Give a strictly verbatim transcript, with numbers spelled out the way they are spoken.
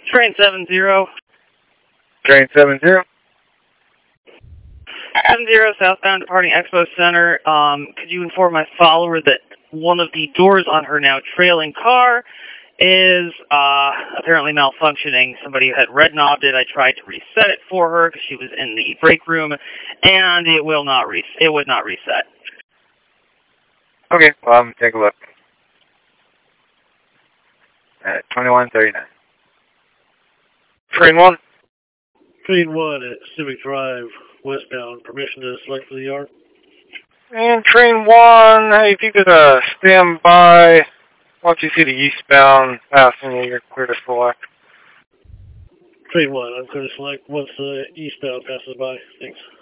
Train seven zero. Train seven zero. seven zero, southbound departing Expo Center. Um, could you inform my follower that one of the doors on her now trailing car is uh, apparently malfunctioning? Somebody had red knobbed it. I tried to reset it for her because she was in the break room, and it will not re it would not reset. Okay, well, I'm going to take a look. At twenty-one thirty-nine. Train one. Train one at Civic Drive, westbound. Permission to select for the yard. And train one, hey, if you could uh, stand by. Once you see the eastbound passenger, you're clear to select. Train one, I'm clear to select once the eastbound passes by. Thanks.